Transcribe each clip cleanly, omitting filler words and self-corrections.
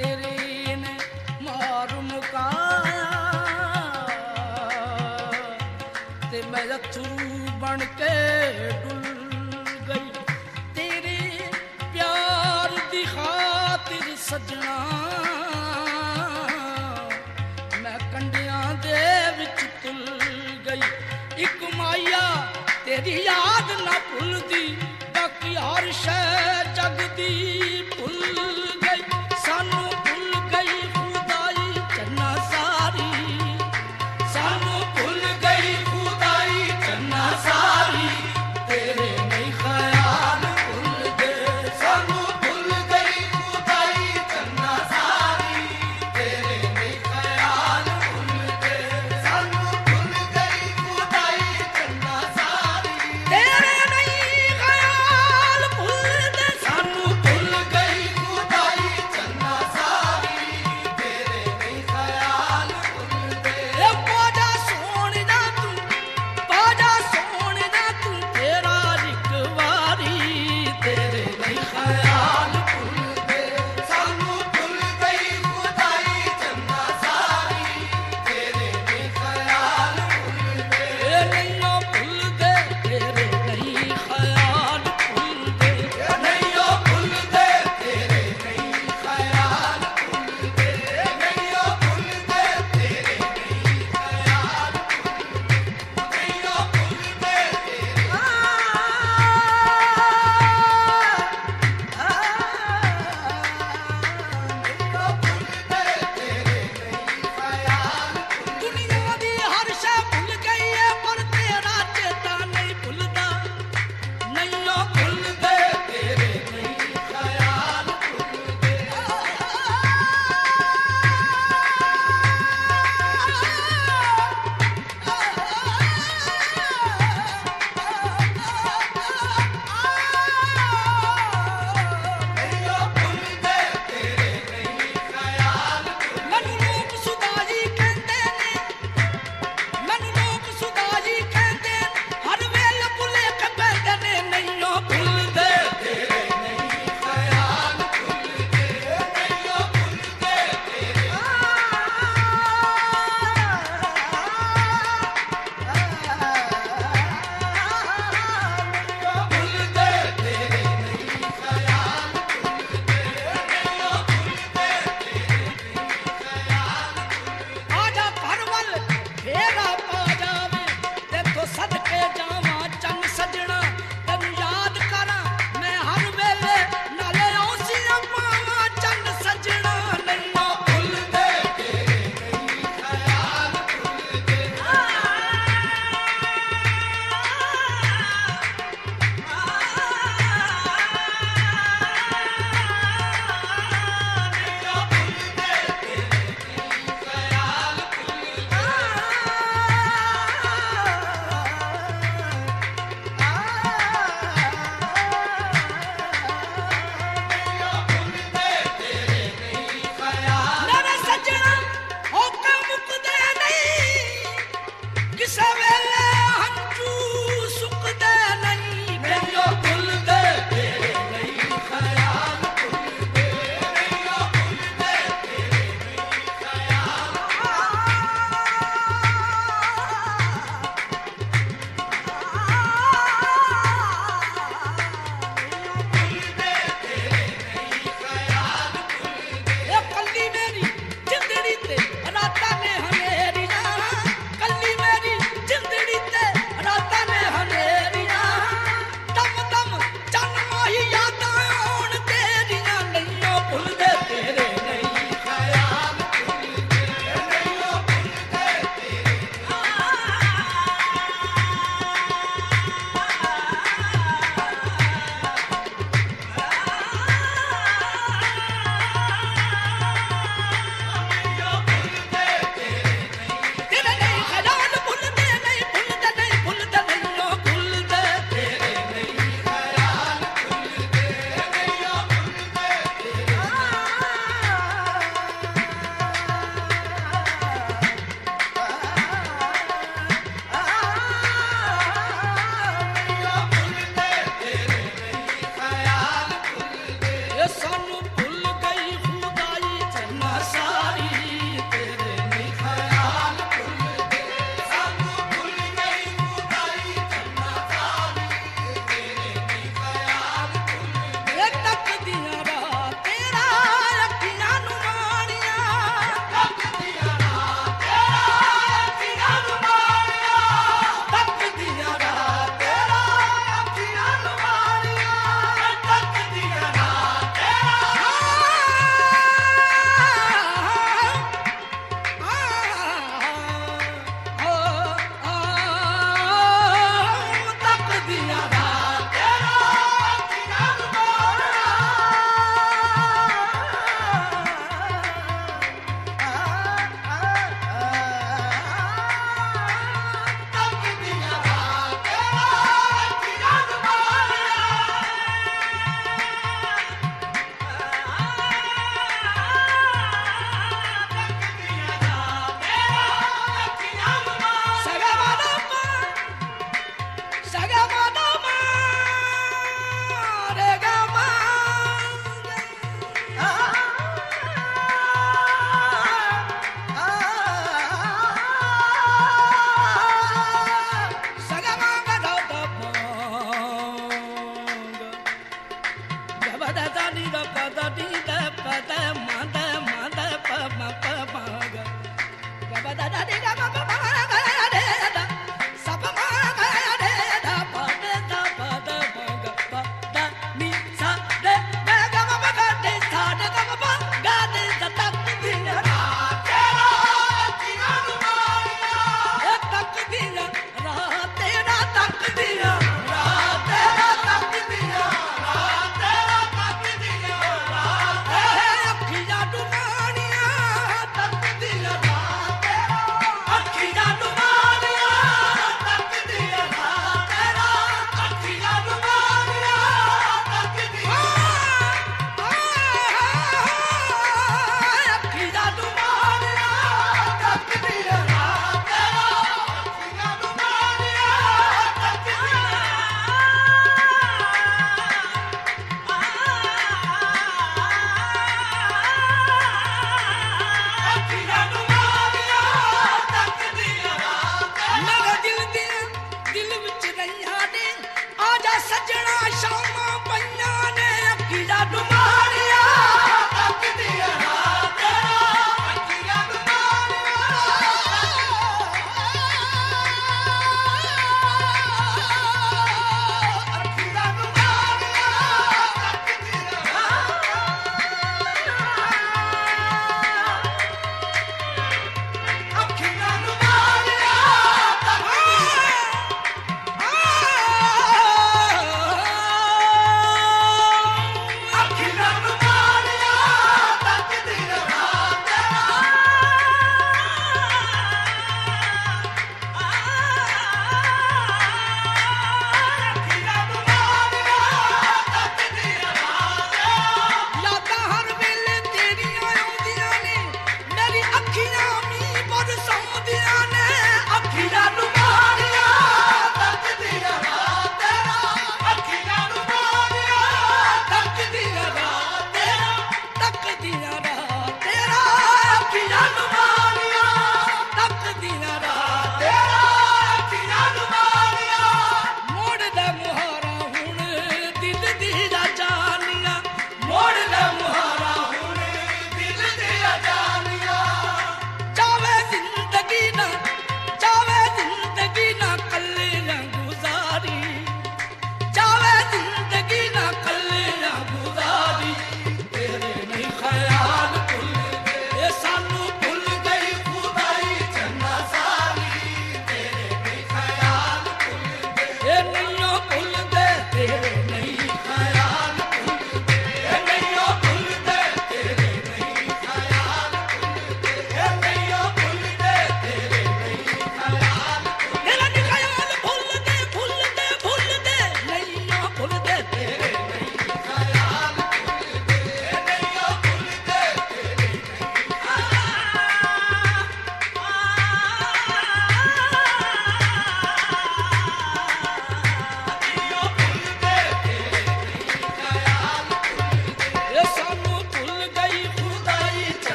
तेरे ने मार मुकाया ते मैं अथरू बन के डुल गई तेरे प्यार दी खातिर सजना मैं कंडियां दे विच तुल गई इक माया तेरी याद ना भुलदी बाकी हर शै जग दी भुल गई सानू भुल गई खुदाई चन्ना सारी सानू भुल गई खुदाई चन्ना सारी तेरे नहीं ख्याल भुल गए सानू भुल गई खुदाई चन्ना सारी तेरे नहीं ख्याल भुल गए सानू भुल गई खुदाई चन्ना सारी तेरे नहीं ख्याल भुल गए सानू भुल गई खुदाई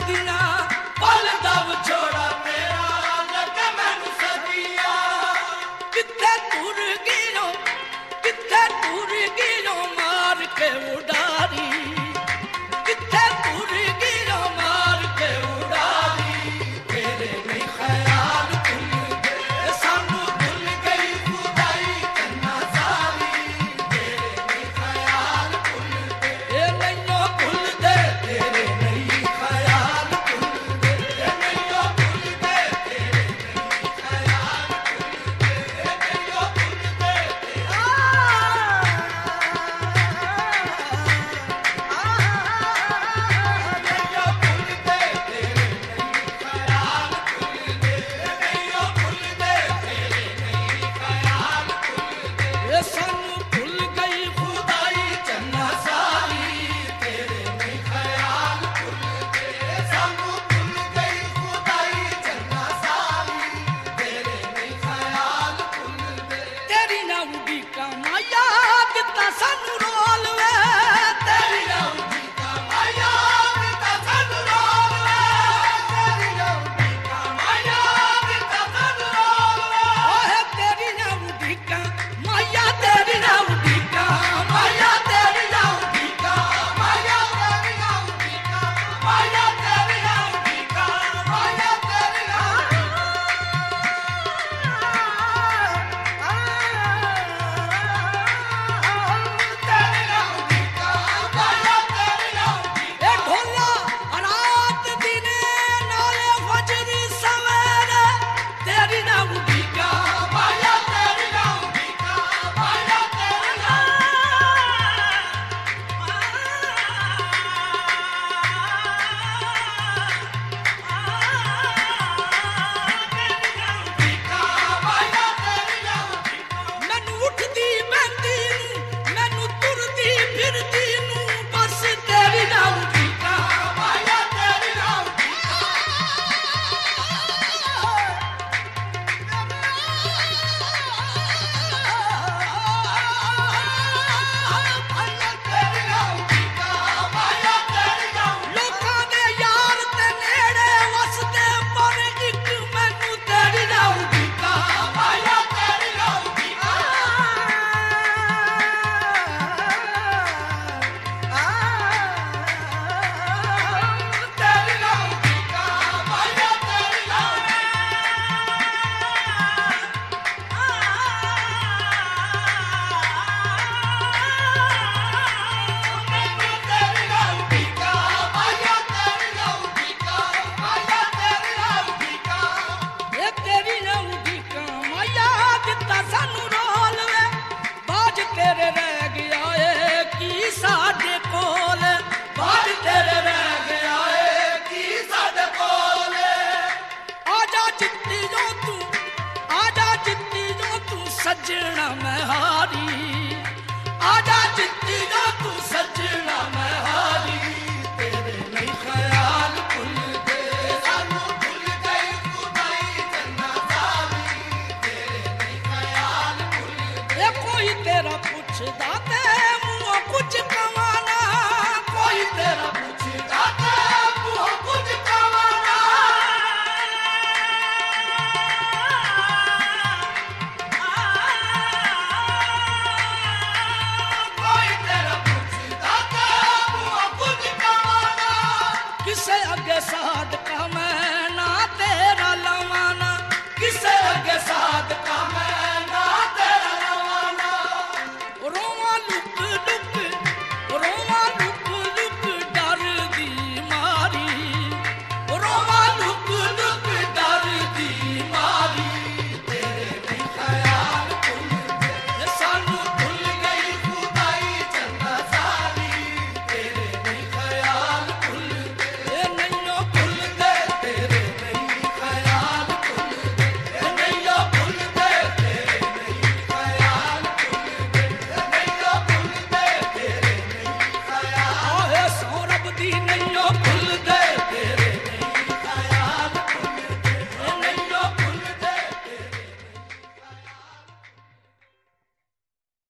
दिया पल दा विछोड़ा तेरा लगे मैनू सदिया किथे टुर गियो मार के उडारी किथे टुर गियो मार के उडारी तेरे नहीं ख्याल भुल गए सानू भुल गई खुदाई कन्ना सारी तेरे नहीं ख्याल भुल गए नैनो भुल दे तेरे नहीं ख्याल भुल गए नैनो भुल दे तेरे नहीं ख्याल भुल गए नैनो भुल दे सानू भुल गई खुदाई चन्ना सारी तेरे नहीं ख्याल भुल गए सानू भुल गई खुदाई चन्ना सारी तेरे नहीं ख्याल भुल गए तेरी ना उड़ी का माया दिता सानू रोल वे तेरी ना उड़ी का माया दिता सानू रोल वे तेरी ना उड़ी का माया दिता सानू रोल वे ओहे तेरी ना उड़ी का माया तेरी ना उड़ी का माया तेरी ना उड़ी का माया तेरी ना उड़ी का माया तेरी ना उड़ी का माया तेरी ना तेरी ना उड़ी का माया तेरी ना उड़ी ए ढोला रात दिने नाले फजर सवेरे तेरी ना उड़ी का माया तेरी ना उड़ी का माया तेरी ना मैनू उठदी बहंदी मैनू तुरदी फिरदी नू बस तेरी ना उड़ी का माया तेरी ना उड़ी लोकां दे यार ते नेड़े वसदे पर इक मैनू तेरी ना उड़ी का माया तेरी ना उड़ी का तेरी ना उड़ी का माया तेरी ना तेरी ना उड़ी का माया तेरी ना उड़ी का माया तेरी ना उड़ी का ए तेरी ना उड़ी का माया दिता सानू रोल वे बाज तेरे रह गया ए की साडे कोल बाज तेरे रह गया ए की साडे कोल आजा जित्ती जो तू सजना मैं हारी आजा जित्ती जो तू सजना मैं हारी तेरे नहीं ख्याल भुल गए सानू भुल गई खुदाई चन्ना सारी तेरे नहीं ख्याल भुल गए कोई तेरा पुछदा ते